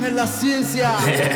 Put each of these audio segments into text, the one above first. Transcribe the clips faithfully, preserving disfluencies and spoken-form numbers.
en la ciencia.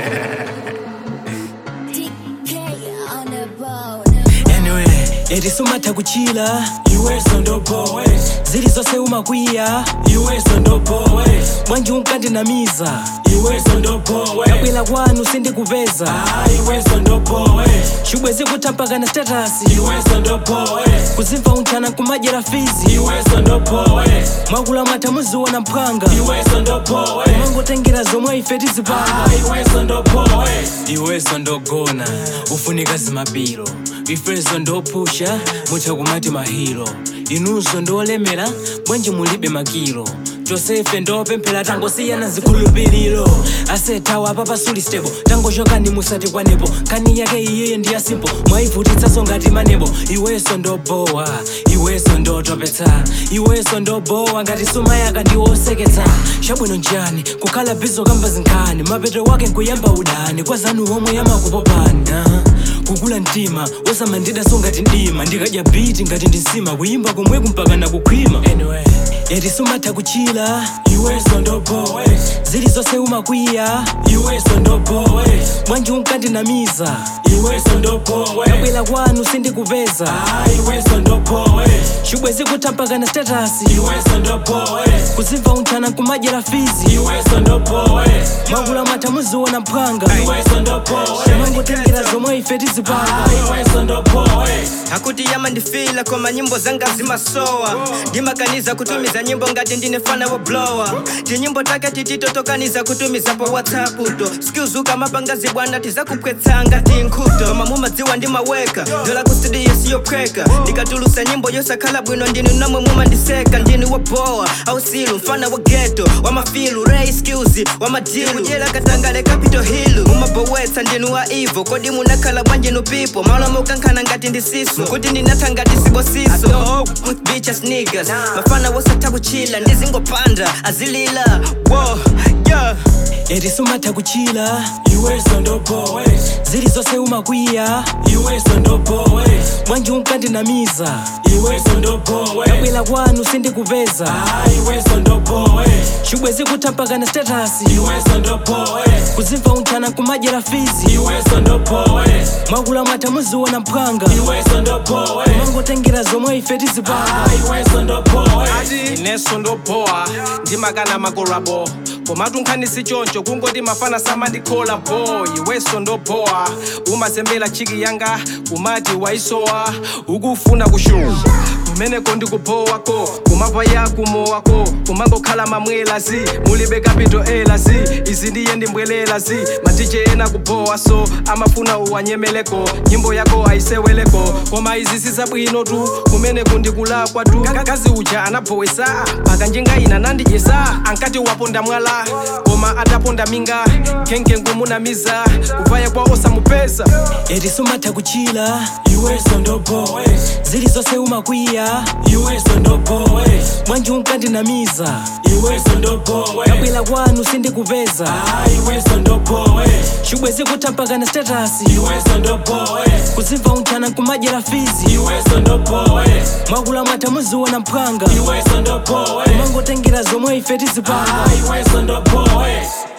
Anyway, eti sumata kuchila iwe sondo powe zili zose umakwiya iwe sondo powe mwanji unkandinamiza iwe sondo powe kabwela kwanu sindikupeza ah, iwe sondo powe shubwe zikutampa na status iwe sondo powe kuzimva unchana kumajera fizi iwe sondo powe mwakula mata muziona mpanga iwe sondo powe mango tengera zomwe ife tizipanga ah, iwe sondo powe iwe sondo gona ufunika zimapiro ifezo ndo pusha mucha kumati mahiro inuzo ndo lemera mwenje mulibe makilo Josefe ndo pempela tango siyana zikulupililo asetawa papa suli stable tango shokani musati kwa nebo kani yake iye ndiya simple mwaivutitsa songati manebo iweso ndo boa iweso ndo topeta iweso ndo boa ngati suma yaka ndiwoseketsa shabwino njani kukhala bizo kamba zinkani mapeto wake nkuyamba udani kwa zanu homwe yamakupopana kugula ntima osamandida songati ndima ndikadya biti ngati ndisima kuyimba komwe kumpaka na kukhwima anyway eti sumata kuchila iweso ndo powe zili zose umakwiya iweso ndo powe mwanji unkandinamiza iweso ndo powe kabwela kwanu sindikupeza ah, iweso ndo powe shubwe zikutampa na status iweso ndo powe kuzimva unchana kumajera fizi iweso ndo powe mwakula mata muziona mpanga iweso ndo powe mango tengera zomwe ife tizipanga ah, iweso ndo powe akuti yama ndifila kwa manyimbo zanga zimasowa ndimakaniza kutumiza nyimbo ngati ndinefana wa blower tinyimbo take tititotokaniza kutumiza po whatsapp uto skills ukamapanga zibwana tizakupwetsanga tinkuto koma mumadziwa ndimaweka dola ku studio siyophweka ndikatulusa nyimbo yosakhala bwino ndinu namwe mumandiseka ndinu wabowa ausilu mfana wa ghetto wamafilu ray skills wamadilu kujela katangale Capitol Hill mumabowetsa ndinu wa evil kodi munakhala bwanjinu people malamo kankhana ngati ndisiso kuti ndinathangati sibosiso bitches niggas mafana wosatha kuchila ndizingopanda azilila wo yeah eti sumata kuchila iweso ndo powe zili zose umakwiya iweso ndo powe mwanji unkandinamiza iweso ndo powe kabwela kwanu sindikupeza ah, iweso ndo powe shubwe zikutampa na status iweso ndo powe kuzimva unchana kumajera fizi iweso ndo powe mwakula mata muziona mpanga iweso ndo powe mango tengera zomwe ife tizipanga ah, iweso ndo powe ineso ndo poa ndimakana makorabo komatu nkhanisi choncho kungoti mafana samandikhola boy iweso ndo poa umasembela chiki yanga umati waisowa ukufuna kushow kumeneko ndikupowako kumapa yakumowako kumangokhala mamwelazi mulibe kapito elazi izi ndiye ndimbwelelazi matiche ena kupowa so amafuna uwanyemeleko nyimbo yako aiseweleko koma izi sisabwino tu kumeneko ndikulakwa tu kazi uja anapowesa paka njenga ina nandijesa ankati waponda mwala koma ataponda minga kenke ngumunamiza kuvaya kwa osamupeza eti sumata kuchila iweso ndo powe zili zose umakwiya iweso ndo powe mwanji unkandinamiza iweso ndo powe kabwela kwanu sindikupeza ah, iweso ndo powe shubwe zikutampa na status iweso ndo powe kuzimva unchana kumajera fizi iweso ndo powe mwakula mata muziona mpanga iweso ndo powe mango tengera zomwe ife tizipanga ah, iweso ndo powe